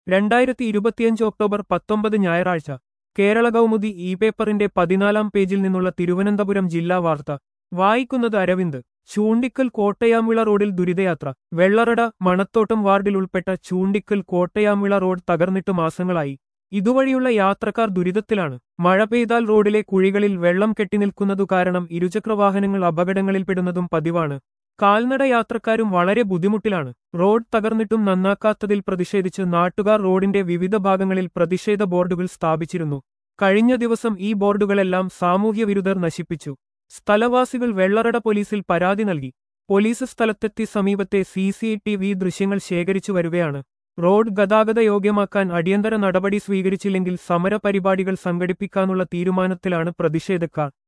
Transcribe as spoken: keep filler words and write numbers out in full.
രണ്ടായിരത്തി ഇരുപത്തിയഞ്ച് ഒക്ടോബർ പത്തൊമ്പത് ഞായറാഴ്ച കേരള കൗമുദി ഇ പേപ്പറിന്റെ പതിനാലാം പേജിൽ നിന്നുള്ള തിരുവനന്തപുരം ജില്ലാ വാർത്ത വായിക്കുന്നത് അരവിന്ദ്. ചൂണ്ടിക്കൽ കോട്ടയാംവിള റോഡിൽ ദുരിതയാത്ര. വെള്ളറട മണത്തോട്ടം വാർഡിൽ ഉൾപ്പെട്ട ചൂണ്ടിക്കൽ കോട്ടയാംവിള റോഡ് തകർന്നിട്ട് മാസങ്ങളായി. ഇതുവഴിയുള്ള യാത്രക്കാർ ദുരിതത്തിലാണ്. മഴ പെയ്താൽ റോഡിലെ കുഴികളിൽ വെള്ളം കെട്ടിനിൽക്കുന്നതു കാരണം ഇരുചക്രവാഹനങ്ങൾ അപകടങ്ങളിൽപ്പെടുന്നതും പതിവാണ്. കാൽനട യാത്രക്കാരും വളരെ ബുദ്ധിമുട്ടിലാണ്. റോഡ് തകർന്നിട്ടും നന്നാക്കാത്തതിൽ പ്രതിഷേധിച്ച് നാട്ടുകാർ റോഡിന്റെ വിവിധ ഭാഗങ്ങളിൽ പ്രതിഷേധ ബോർഡുകൾ സ്ഥാപിച്ചിരുന്നു. കഴിഞ്ഞ ദിവസം ഈ ബോർഡുകളെല്ലാം സാമൂഹ്യവിരുദ്ധർ നശിപ്പിച്ചു. സ്ഥലവാസികൾ വെള്ളറട പോലീസിൽ പരാതി നൽകി. പോലീസ് സ്ഥലത്തെത്തി സമീപത്തെ സി സി ടി വി ദൃശ്യങ്ങൾ ശേഖരിച്ചു വരികയാണ്. റോഡ് ഗതാഗത യോഗ്യമാക്കാൻ അടിയന്തര നടപടി സ്വീകരിച്ചില്ലെങ്കിൽ സമര പരിപാടികൾ സംഘടിപ്പിക്കാനുള്ള തീരുമാനത്തിലാണ് പ്രതിഷേധക്കാർ.